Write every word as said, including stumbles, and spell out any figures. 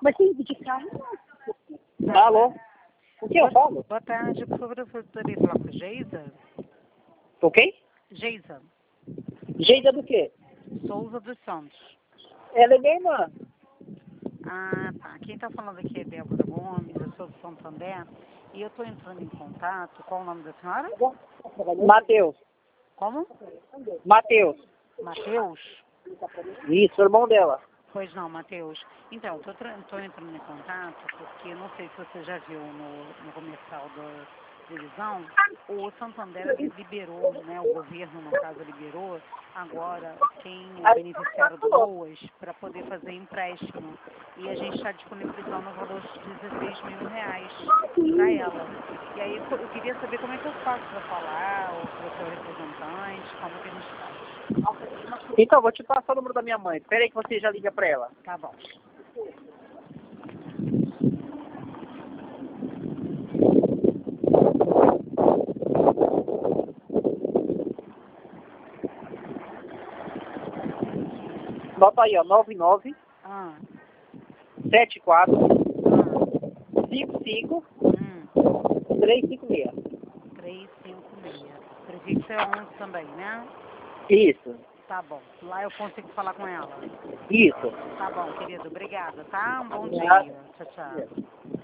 Mas tem de carro? Alô? O que eu falo? Boa tarde, por favor, eu poderia falar com a Geisa? Ok? Geisa, Geisa do quê? Souza dos Santos. Ela é minha irmã. Ah, tá. Quem está falando aqui é Débora Gomes, eu sou do Santander, e eu estou entrando em contato. Qual o nome da senhora? Matheus. Como? Matheus. Matheus? Isso, irmão dela. Pois não, Matheus. Então, estou entrando em contato porque não sei se você já viu no, no comercial da televisão, o Santander liberou, né, o governo, no caso, liberou agora quem é beneficiário do Boas para poder fazer empréstimo. E a gente está disponibilizando o valor de dezesseis mil reais para ela. E aí eu eu queria saber como é que eu faço para falar, ou se você é o representante, como que a gente faz. Então, vou te passar o número da minha mãe. Espera aí que você já liga pra ela. Tá bom. Nota aí, ó. nove nove Ah, sete quatro ah, cinco cinco hum, três cinco seis. três cinco seis. Prefixo é onze também, né? Isso. Tá bom. Lá eu consigo falar com ela. Isso. Tá bom, querido. Obrigada, tá? Um bom Obrigado. dia. Tchau, tchau.